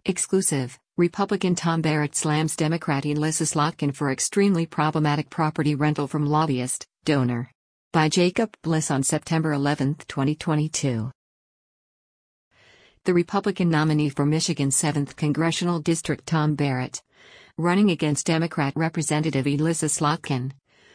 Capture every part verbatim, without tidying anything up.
Exclusive, Republican Tom Barrett slams Democrat Elissa Slotkin for extremely problematic property rental from lobbyist, donor. By Jacob Bliss on September eleventh, twenty twenty-two. The Republican nominee for Michigan's seventh Congressional District Tom Barrett, running against Democrat Representative Elissa Slotkin,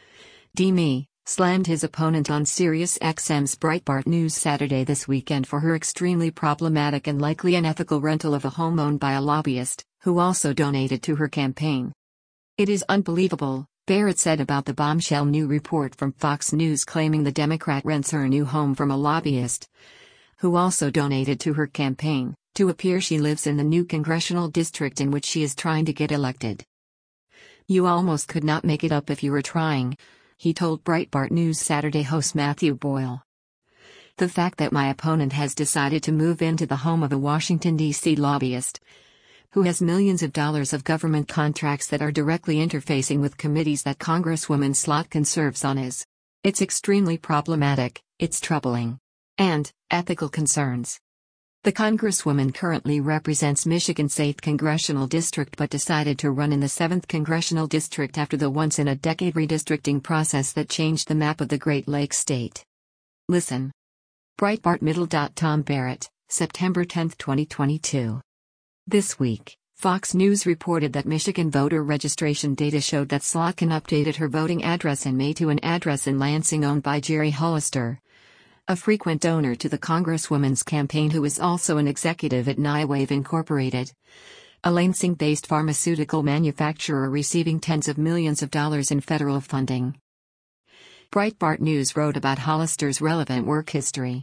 D M E, slammed his opponent on Sirius X M's Breitbart News Saturday this weekend for her extremely problematic and likely unethical rental of a home owned by a lobbyist, who also donated to her campaign. "It is unbelievable," Barrett said about the bombshell new report from Fox News claiming the Democrat rents her new home from a lobbyist, who also donated to her campaign, to appear she lives in the new congressional district in which she is trying to get elected. "You almost could not make it up if you were trying," he told Breitbart News Saturday host Matthew Boyle. "The fact that my opponent has decided to move into the home of a Washington, D C lobbyist, who has millions of dollars of government contracts that are directly interfacing with committees that Congresswoman Slotkin serves on is. It's extremely problematic, it's troubling. And, ethical concerns." The Congresswoman currently represents Michigan's eighth Congressional District but decided to run in the seventh Congressional District after the once-in-a-decade redistricting process that changed the map of the Great Lakes state. Listen. Breitbart Middle. Tom Barrett, September tenth, twenty twenty-two. This week, Fox News reported that Michigan voter registration data showed that Slotkin updated her voting address in May to an address in Lansing owned by Jerry Hollister, a frequent donor to the Congresswoman's campaign who is also an executive at Nywave Incorporated, a Lansing-based pharmaceutical manufacturer receiving tens of millions of dollars in federal funding. Breitbart News wrote about Hollister's relevant work history.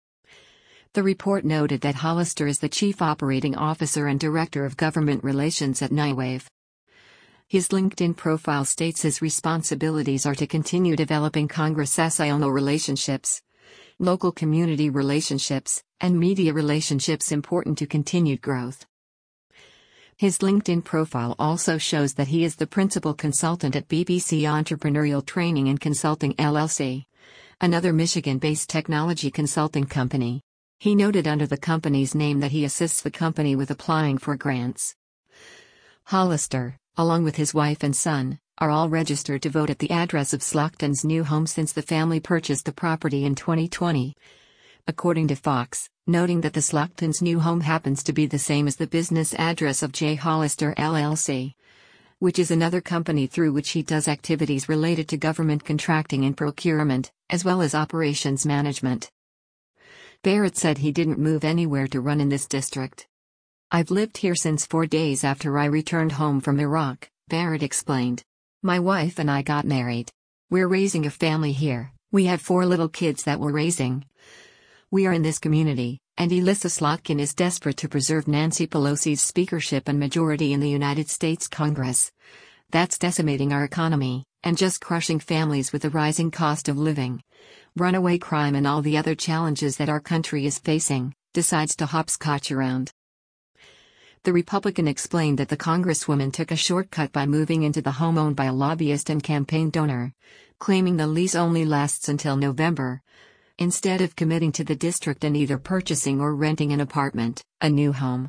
The report noted that Hollister is the chief operating officer and director of government relations at Nywave. His LinkedIn profile states his responsibilities are to continue developing congressional relationships, local community relationships, and media relationships important to continued growth. His LinkedIn profile also shows that he is the principal consultant at B B C Entrepreneurial Training and Consulting L L C, another Michigan-based technology consulting company. He noted under the company's name that he assists the company with applying for grants. Hollister, along with his wife and son, are all registered to vote at the address of Slotkin's new home since the family purchased the property in twenty twenty. According to Fox, noting that the Slotkin's new home happens to be the same as the business address of J. Hollister L L C, which is another company through which he does activities related to government contracting and procurement, as well as operations management. Barrett said he didn't move anywhere to run in this district. "I've lived here since four days after I returned home from Iraq," Barrett explained. "My wife and I got married. We're raising a family here, we have four little kids that we're raising. We are in this community, and Elissa Slotkin is desperate to preserve Nancy Pelosi's speakership and majority in the United States Congress. That's decimating our economy, and just crushing families with the rising cost of living, runaway crime and all the other challenges that our country is facing," decides to hopscotch around. The Republican explained that the Congresswoman took a shortcut by moving into the home owned by a lobbyist and campaign donor, claiming the lease only lasts until November, instead of committing to the district and either purchasing or renting an apartment, a new home.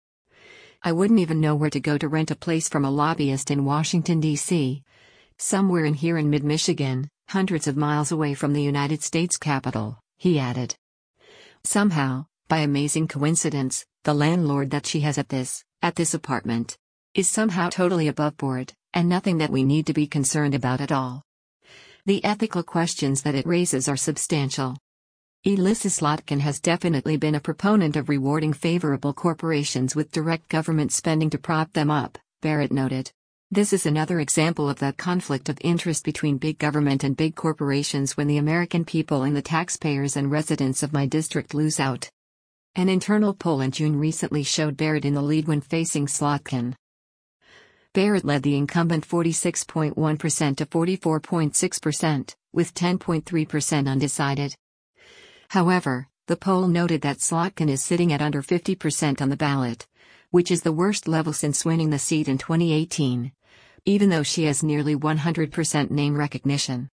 "I wouldn't even know where to go to rent a place from a lobbyist in Washington, D C, somewhere in here in mid-Michigan, hundreds of miles away from the United States Capitol," he added. "Somehow, by amazing coincidence, the landlord that she has at this, at this apartment, is somehow totally above board, and nothing that we need to be concerned about at all. The ethical questions that it raises are substantial." Elissa Slotkin has definitely been a proponent of rewarding favorable corporations with direct government spending to prop them up, Barrett noted. "This is another example of that conflict of interest between big government and big corporations when the American people and the taxpayers and residents of my district lose out." An internal poll in June recently showed Barrett in the lead when facing Slotkin. Barrett led the incumbent forty-six point one percent to forty-four point six percent, with ten point three percent undecided. However, the poll noted that Slotkin is sitting at under fifty percent on the ballot, which is the worst level since winning the seat in twenty eighteen, even though she has nearly one hundred percent name recognition.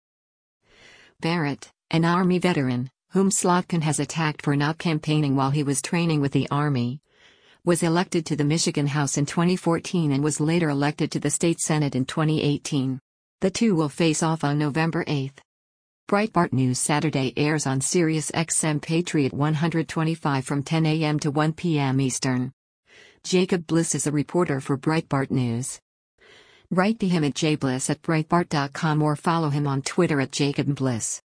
Barrett, an Army veteran, whom Slotkin has attacked for not campaigning while he was training with the Army, was elected to the Michigan House in twenty fourteen and was later elected to the state Senate in twenty eighteen. The two will face off on November eighth. Breitbart News Saturday airs on Sirius X M Patriot one twenty-five from ten a m to one p m Eastern. Jacob Bliss is a reporter for Breitbart News. Write to him at jbliss at breitbart dot com or follow him on Twitter at Jacob Bliss.